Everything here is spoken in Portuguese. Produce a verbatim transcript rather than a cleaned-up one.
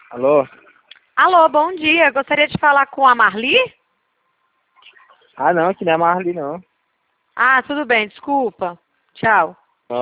Alô? Alô, bom dia. Gostaria de falar com a Marli? Ah, não, que não é Marli, não. Ah, tudo bem, desculpa. Tchau.